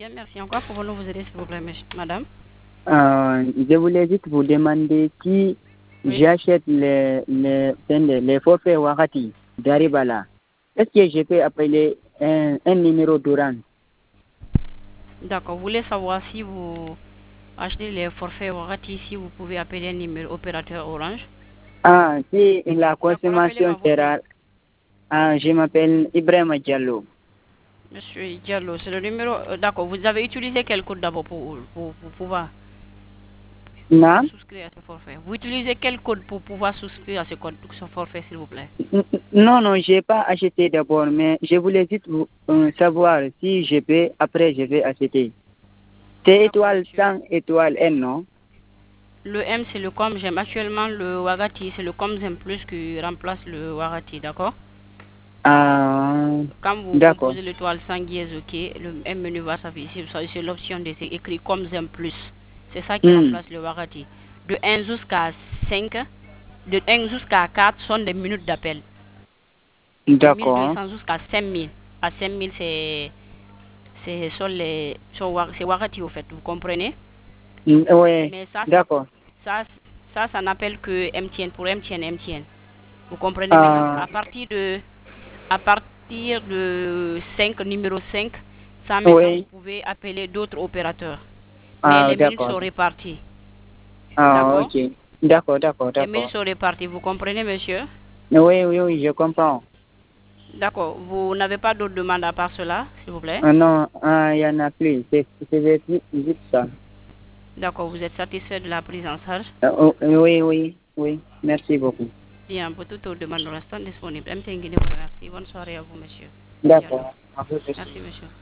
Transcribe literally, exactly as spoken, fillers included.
Bien, merci. En quoi pouvons-nous vous aider, s'il vous plaît, madame? Euh, je voulais juste vous demander si Oui. j'achète les, les, les, les forfaits Wakati d'Aribala. Est-ce que je peux appeler un, un numéro d'Orange? D'accord. Vous voulez savoir si vous achetez les forfaits Wakati, si vous pouvez appeler un numéro opérateur Orange? Ah, si la consommation Rappelez-moi votre nom. sera... Ah, je m'appelle Ibrahim Diallo. Monsieur Diallo, c'est le numéro... euh, D'accord. Vous avez utilisé quel code d'abord pour, pour, pour pouvoir Non? souscrire à ce forfait? Vous utilisez quel code pour pouvoir souscrire à ce, code, ce forfait, s'il vous plaît? Non, non, je n'ai pas acheté d'abord, mais je voulais juste vous, euh, savoir si je peux, après je vais acheter. C'est étoile cent, étoile N, non? Le M, c'est le com j'aime. Actuellement, le Wagati, c'est le comzem plus qui remplace le Wagati, d'accord? Ah, Quand vous d'accord. composez l'étoile cent dièse, ok, le M menu va s'afficher. C'est l'option de c'est écrit comzem plus. C'est ça qui Hmm. remplace le Wagati. De un jusqu'à cinq, de un jusqu'à quatre sont des minutes d'appel. De D'accord. mille deux cents jusqu'à cinq mille. À cinq mille, c'est c'est sur les c'est Wagati au fait, vous comprenez? Mm, oui, Mais ça, d'accord. ça, ça, ça n'appelle que M T N pour M T N, M T N. Vous comprenez maintenant? Ah, À partir de, à partir de cinq, numéro cinq, ça maintenant vous oui. pouvez appeler d'autres opérateurs. Mais Ah, les minutes d'accord. sont réparties. Ah, D'accord? ok. D'accord, d'accord, Les minutes d'accord. sont réparties. Vous comprenez, monsieur? Oui, oui, oui, je comprends. D'accord. Vous n'avez pas d'autres demandes à part cela, s'il vous plaît? Ah, non, ah, il n'y en a plus. C'est c'est juste juste ça. D'accord. Vous êtes satisfait de la prise en charge? Ah, oh, oui, oui, oui. Merci beaucoup. Bien, pour toute autre demande, nous restons disponibles. M T N Guinée vous remercie. Bonne soirée à vous, monsieur. Diallo. D'accord. À vous aussi. Merci, monsieur.